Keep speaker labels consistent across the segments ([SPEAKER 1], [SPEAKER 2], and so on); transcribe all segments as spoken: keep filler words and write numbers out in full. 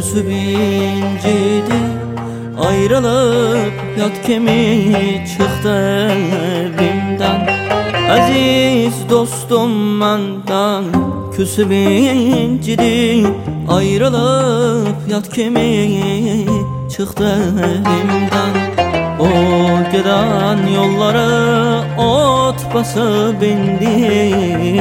[SPEAKER 1] küsüp incidi, ayrılıp yat kimi çıktı elimden. Aziz dostum menden küsüp incidi, ayrılıp yat kimi çıktı elimden. O giden yollara ot basıp indi,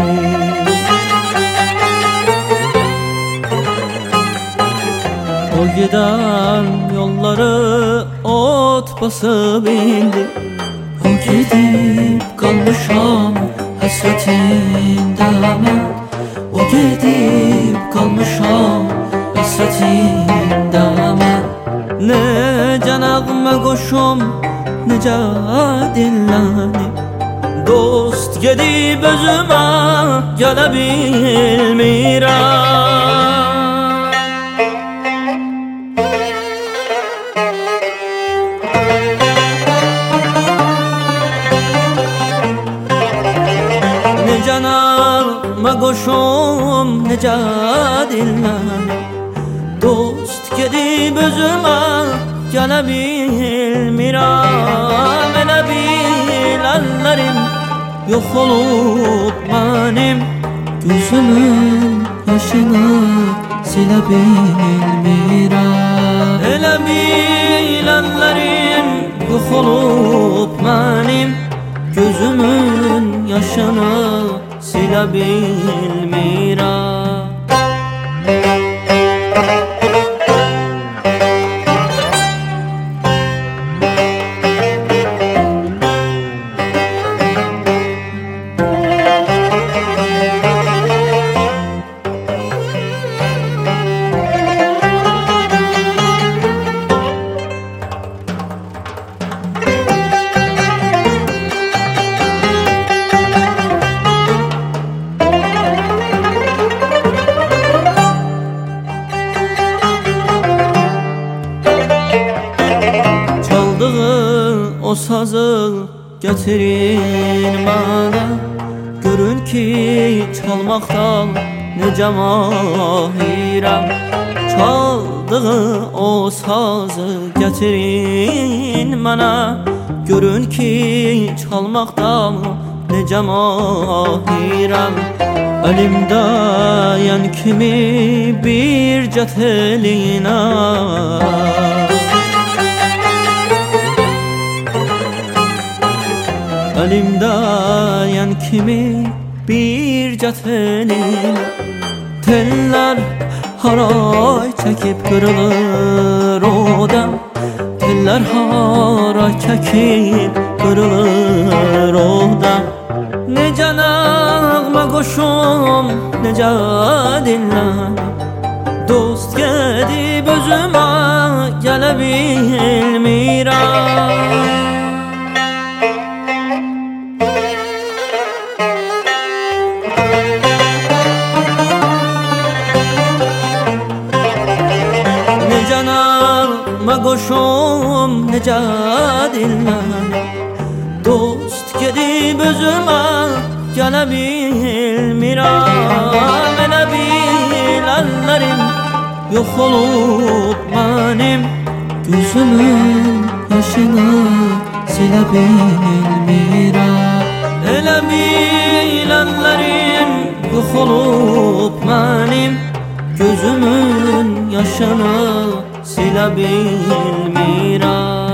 [SPEAKER 1] o giden yolları ot basıp indi. O gidip kalmışam hasretinde ben, o gidip kalmışam hasretinde ben. Ne canağıma koşum, ne dinlenip, dost gedip özüme gele bilmirəm. Ne canağıma koşum, ne dinlenip, dost gedip özüme gele bilmirəm. Elə bilenlerim yok olup benim, gözümün yaşını sile bilmirəm. Elə bilenlerim yok olup benim, gözümün yaşını sile bilmirəm. O sazı getirin bana, görün ki çalmaktan nece mahirəm. Çaldığı o sazı getirin bana, görün ki çalmaktan nece mahirəm. Elimde yan kimi bir ceteline, elimde yan kimi bir ceteline. Teller haray çekip kırılır odam, teller haray çekip kırılır odam. Ne canağıma koşum, ne dinlenip, dost gedip özüme gele bilmirəm. Canağıma koşum, ne dinlenip, dost gedip özüme gele bilmirəm. Elə bilenlerim yok olup benim, gözümün yaşını sile bilmirəm. Elə bilenlerim yok olup benim, gözümün yaşını sile bilmirəm.